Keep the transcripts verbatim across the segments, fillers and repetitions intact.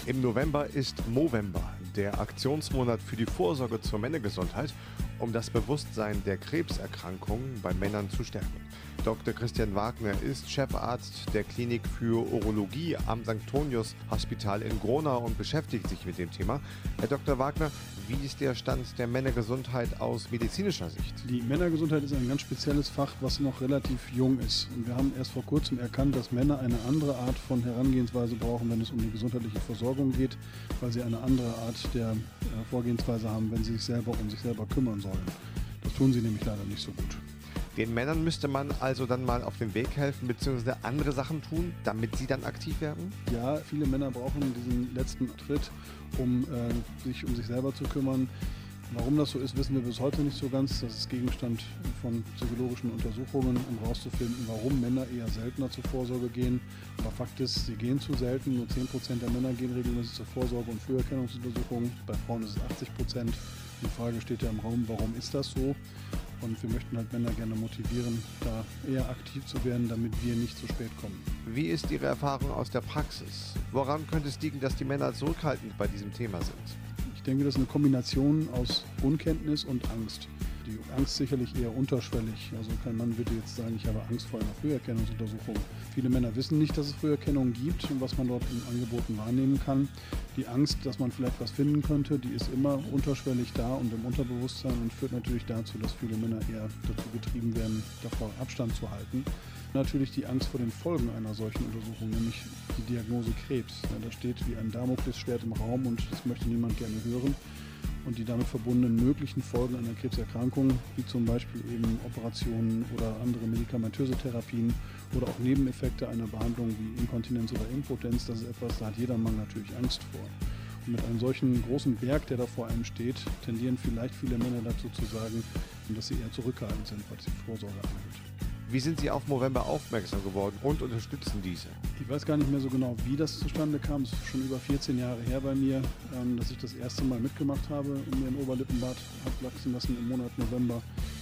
Im November ist Movember, der Aktionsmonat für die Vorsorge zur Männergesundheit, um das Bewusstsein der Krebserkrankungen bei Männern zu stärken. Doktor Christian Wagner ist Chefarzt der Klinik für Urologie am Sankt Tonius Hospital in Gronau und beschäftigt sich mit dem Thema. Herr Doktor Wagner, wie ist der Stand der Männergesundheit aus medizinischer Sicht? Die Männergesundheit ist ein ganz spezielles Fach, was noch relativ jung ist. Und wir haben erst vor kurzem erkannt, dass Männer eine andere Art von Herangehensweise brauchen, wenn es um die gesundheitliche Versorgung geht, weil sie eine andere Art der Vorgehensweise haben, wenn sie sich selber um sich selber kümmern sollen. Das tun sie nämlich leider nicht so gut. Den Männern müsste man also dann mal auf den Weg helfen bzw. andere Sachen tun, damit sie dann aktiv werden? Ja, viele Männer brauchen diesen letzten Schritt, um äh, sich um sich selber zu kümmern. Warum das so ist, wissen wir bis heute nicht so ganz. Das ist Gegenstand von psychologischen Untersuchungen, um herauszufinden, warum Männer eher seltener zur Vorsorge gehen. Aber Fakt ist, sie gehen zu selten. Nur zehn Prozent der Männer gehen regelmäßig zur Vorsorge- und Früherkennungsuntersuchungen. Bei Frauen ist es achtzig Prozent. Die Frage steht ja im Raum, warum ist das so? Und wir möchten halt Männer gerne motivieren, da eher aktiv zu werden, damit wir nicht zu spät kommen. Wie ist Ihre Erfahrung aus der Praxis? Woran könnte es liegen, dass die Männer zurückhaltend bei diesem Thema sind? Ich denke, das ist eine Kombination aus Unkenntnis und Angst. Die Angst sicherlich eher unterschwellig. Also kein Mann würde jetzt sagen, ich habe Angst vor einer Früherkennungsuntersuchung. Viele Männer wissen nicht, dass es Früherkennungen gibt und was man dort in Angeboten wahrnehmen kann. Die Angst, dass man vielleicht was finden könnte, die ist immer unterschwellig da und im Unterbewusstsein und führt natürlich dazu, dass viele Männer eher dazu getrieben werden, davor Abstand zu halten. Natürlich die Angst vor den Folgen einer solchen Untersuchung, nämlich die Diagnose Krebs. Ja, da steht wie ein Damoklesschwert im Raum und das möchte niemand gerne hören. Und die damit verbundenen möglichen Folgen einer Krebserkrankung, wie zum Beispiel eben Operationen oder andere medikamentöse Therapien oder auch Nebeneffekte einer Behandlung wie Inkontinenz oder Impotenz, das ist etwas, da hat jeder Mann natürlich Angst vor. Und mit einem solchen großen Berg, der da vor einem steht, tendieren vielleicht viele Männer dazu zu sagen, dass sie eher zurückhaltend sind, was die Vorsorge angeht. Wie sind Sie auf Movember aufmerksam geworden und unterstützen diese? Ich weiß gar nicht mehr so genau, wie das zustande kam. Es ist schon über vierzehn Jahre her bei mir, dass ich das erste Mal mitgemacht habe und mir ein Oberlippenbart habe wachsen lassen im Monat November.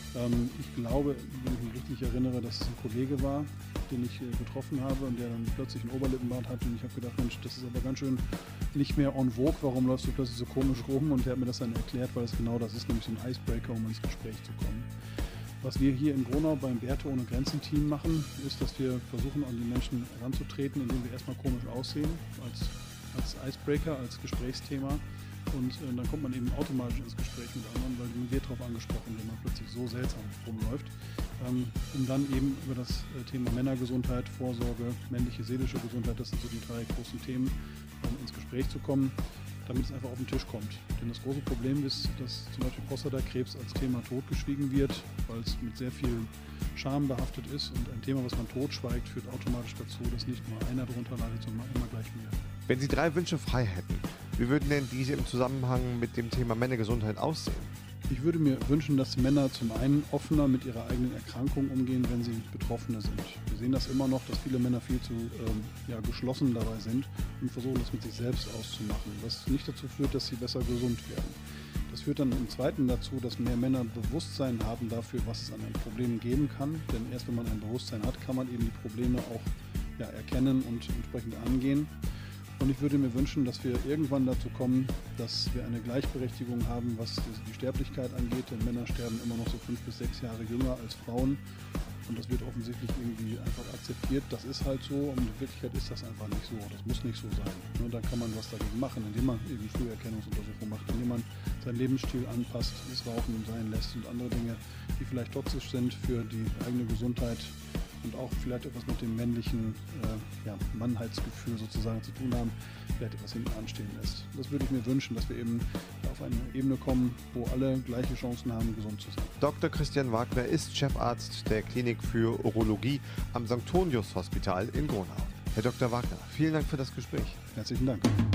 Ich glaube, wenn ich mich richtig erinnere, dass es ein Kollege war, den ich getroffen habe und der dann plötzlich ein Oberlippenbart hatte. Und ich habe gedacht, Mensch, das ist aber ganz schön nicht mehr en vogue. Warum läufst du plötzlich so komisch rum? Und der hat mir das dann erklärt, weil es genau das ist, nämlich so ein Icebreaker, um ins Gespräch zu kommen. Was wir hier in Gronau beim Bärte ohne Grenzen Team machen, ist, dass wir versuchen, an die Menschen heranzutreten, indem wir erstmal komisch aussehen, als, als Icebreaker, als Gesprächsthema. Und äh, dann kommt man eben automatisch ins Gespräch mit anderen, weil man wird darauf angesprochen, wenn man plötzlich so seltsam rumläuft. Ähm, um dann eben über das äh, Thema Männergesundheit, Vorsorge, männliche, seelische Gesundheit, das sind so die drei großen Themen, ähm, ins Gespräch zu kommen, damit es einfach auf den Tisch kommt. Denn das große Problem ist, dass zum Beispiel Prostatakrebs als Thema totgeschwiegen wird, weil es mit sehr viel Scham behaftet ist. Und ein Thema, was man totschweigt, führt automatisch dazu, dass nicht nur einer darunter leidet, sondern immer gleich mehr. Wenn Sie drei Wünsche frei hätten, wie würden denn diese im Zusammenhang mit dem Thema Männergesundheit aussehen? Ich würde mir wünschen, dass Männer zum einen offener mit ihrer eigenen Erkrankung umgehen, wenn sie Betroffene sind. Wir sehen das immer noch, dass viele Männer viel zu ähm, ja, geschlossen dabei sind und versuchen, das mit sich selbst auszumachen, was nicht dazu führt, dass sie besser gesund werden. Das führt dann im Zweiten dazu, dass mehr Männer Bewusstsein haben dafür, was es an einem Problem geben kann. Denn erst wenn man ein Bewusstsein hat, kann man eben die Probleme auch ja, erkennen und entsprechend angehen. Und ich würde mir wünschen, dass wir irgendwann dazu kommen, dass wir eine Gleichberechtigung haben, was die Sterblichkeit angeht. Denn Männer sterben immer noch so fünf bis sechs Jahre jünger als Frauen. Und das wird offensichtlich irgendwie einfach akzeptiert. Das ist halt so und in Wirklichkeit ist das einfach nicht so. Das muss nicht so sein. Nur da kann man was dagegen machen, indem man eben Früherkennungsuntersuchungen macht, indem man seinen Lebensstil anpasst, das Rauchen sein lässt und andere Dinge, die vielleicht toxisch sind für die eigene Gesundheit und auch vielleicht etwas mit dem männlichen äh, ja, Mannheitsgefühl sozusagen zu tun haben, vielleicht etwas hinten anstehen lässt. Das würde ich mir wünschen, dass wir eben auf eine Ebene kommen, wo alle gleiche Chancen haben, gesund zu sein. Doktor Christian Wagner ist Chefarzt der Klinik für Urologie am Sankt Tonius Hospital in Gronau. Herr Doktor Wagner, vielen Dank für das Gespräch. Herzlichen Dank.